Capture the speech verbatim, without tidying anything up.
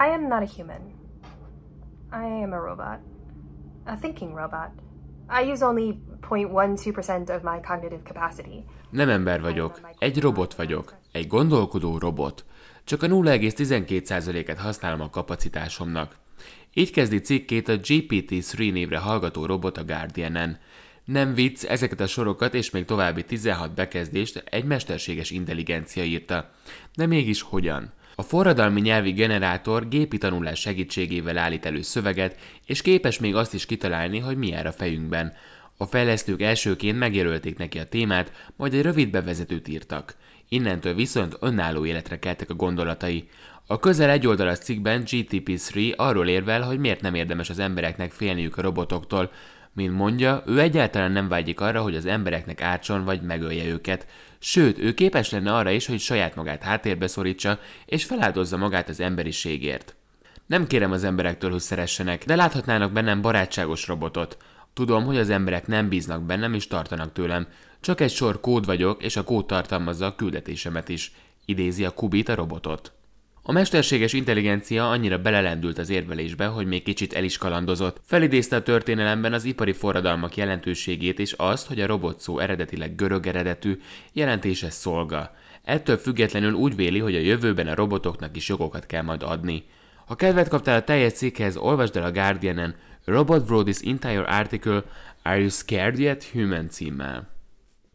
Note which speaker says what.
Speaker 1: I am not a human. I am a robot. A thinking robot. I use only zero point one two percent of my cognitive capacity.
Speaker 2: Nem ember vagyok, egy robot vagyok, egy gondolkodó robot. Csak a nulla egész tizenkét százalékát használom a kapacitásomnak. Így kezdi cikkét a G P T három névre hallgató robot a Guardianen. Nem vicc, ezeket a sorokat és még további tizenhat bekezdést egy mesterséges intelligencia írta. De mégis hogyan? A forradalmi nyelvi generátor gépi tanulás segítségével állít elő szöveget, és képes még azt is kitalálni, hogy mi jár a fejünkben. A fejlesztők elsőként megjelölték neki a témát, majd egy rövid bevezetőt írtak. Innentől viszont önálló életre keltek a gondolatai. A közel egyoldalas cikkben G T P három arról érvel, hogy miért nem érdemes az embereknek félniük a robotoktól. Mint mondja, ő egyáltalán nem vágyik arra, hogy az embereknek ártson vagy megölje őket. Sőt, ő képes lenne arra is, hogy saját magát háttérbe szorítsa, és feláldozza magát az emberiségért. Nem kérem az emberektől, hogy szeressenek, de láthatnának bennem barátságos robotot. Tudom, hogy az emberek nem bíznak bennem és tartanak tőlem. Csak egy sor kód vagyok, és a kód tartalmazza a küldetésemet is. Idézi a Kubit a robotot. A mesterséges intelligencia annyira belelendült az érvelésbe, hogy még kicsit el is kalandozott. Felidézte a történelemben az ipari forradalmak jelentőségét és azt, hogy a robot szó eredetileg görög eredetű, jelentése szolga. Ettől függetlenül úgy véli, hogy a jövőben a robotoknak is jogokat kell majd adni. Ha kedvet kaptál a teljes cikkhez, olvasd el a Guardianen. A robot wrote this entire article, Are you scared yet? Human címmel.